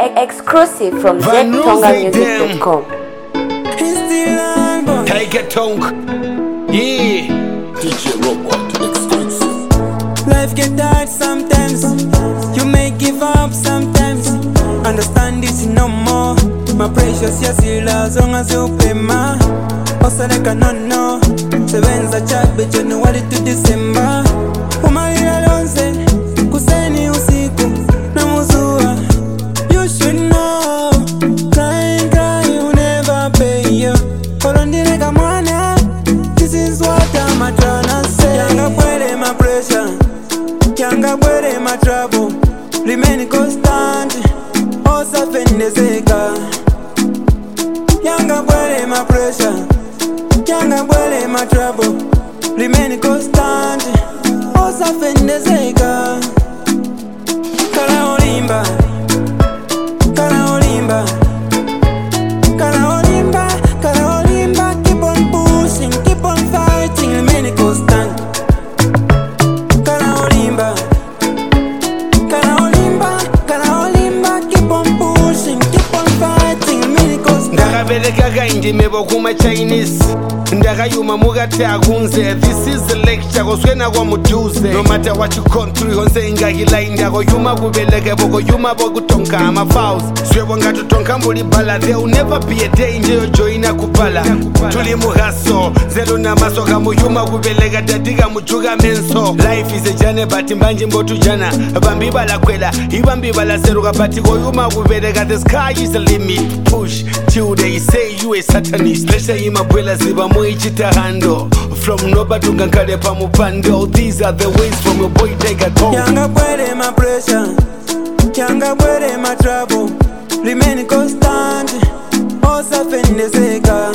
Exclusive from ZTongamusic.com. Tiger Tongue, yeah. DJ Robot exclusive. Life get hard sometimes. You may give up sometimes. Understand it no more. My precious, yes, you as long as you pay ma. Also like a no. Sevenza chabe January to December. Umali alonze kuseni usiku na muzua. You should know. Crying, you never pay you. Kolondine kamwana. This is what I'm trying to say. Yanga puede my pressure. Yanga puede my trouble. Remain constant. Osa fendezeka. Yanga puede my pressure. Yanga puede my trouble. Remain constant. Osa fendezeka. Kala olimba. Kala olimba. Kala olimba. Kala olimba. Keep on pushing. Keep on fighting. Remain constant. Kala olimba. Kala olimba. Kala olimba. Keep on pushing. Keep on fighting. Remain constant. Ndakabeleka indimebo kuma Chinese. Ndakayuma mukati akunze. This is the lecture koswena kwa muduze. No matter what you gone through honse ingakila indako yuma kubeleke boko yuma boku tonka ama fouls. Swebo ngatu tonka mbuli bala. There will never be a day njeyo joina kupala. Tuli muhaso zero na maso kamu yuma kubeleka dadika mujuga menso. Life is a journey but mbanji mbotu jana. Bambiba la kwela ibambiba la seruka but ko yuma kubeleka. The sky is the limit. Push till they say you a satanist. Lesha ima bwela ziba muichitahando. From nobatunga nkale pa mupando. These are the ways from your boy Tiger Tongue. Yanga puede my pressure. Yanga puede my trouble. Remain constant. Osa fendezeka.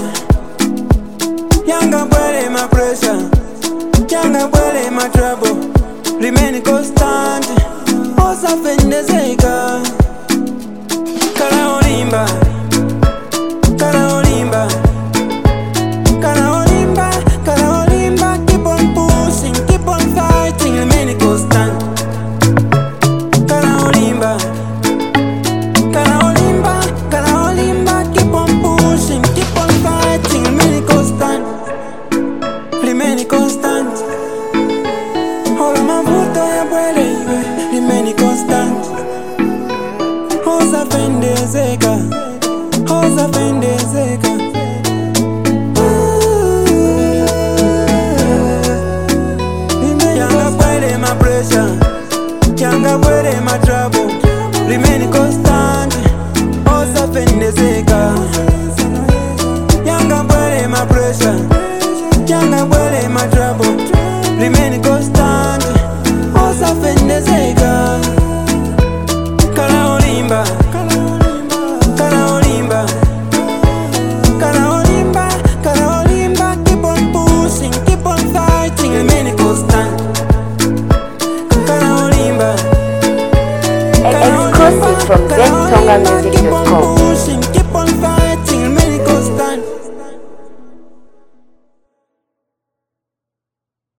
Yanga puede my pressure. Yanga puede my trouble. Remain constant. Osa fendezeka. Kala olimba. Kala olimba. Kala olimba. Kala olimba. Keep on pushing. Keep on fighting. Remain constant. Kala olimba. Kala olimba. Kala olimba. Keep on pushing. Keep on fighting. Remain constant. Remain constant. Hola mavuto ya bwele iwe. Remain constant. Osa fendezeka. Osa fendezeka. Yanga puede my pressure. Yanga puede my trouble. Remain constant. Osa fendezeka. Yanga puede my pressure. Yanga puede my trouble. Remain constant. Osa fendezeka. Kala olimba. Kala olimba. Kala olimba. Kala olimba. Keep on pushing. Keep on fighting. Remain constant. Kala olimba. Exclusive from ZTongamusic.com.